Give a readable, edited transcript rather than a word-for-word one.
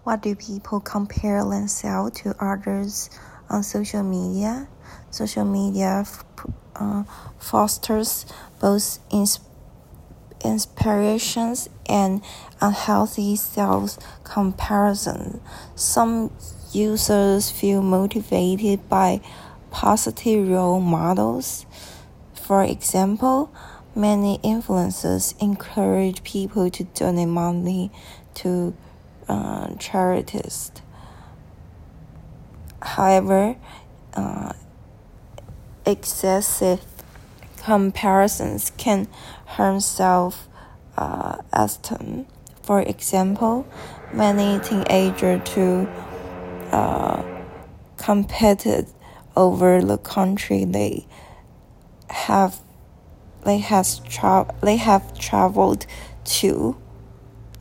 Why do people compare themselves to others on social media? Social media fosters both inspirations and unhealthy self-comparison. Some users feel motivated by positive role models. For example, many influencers encourage people to donate money to charities. However, excessive comparisons can harm self-esteem. For example, many teenagers competed over the country they have traveled to,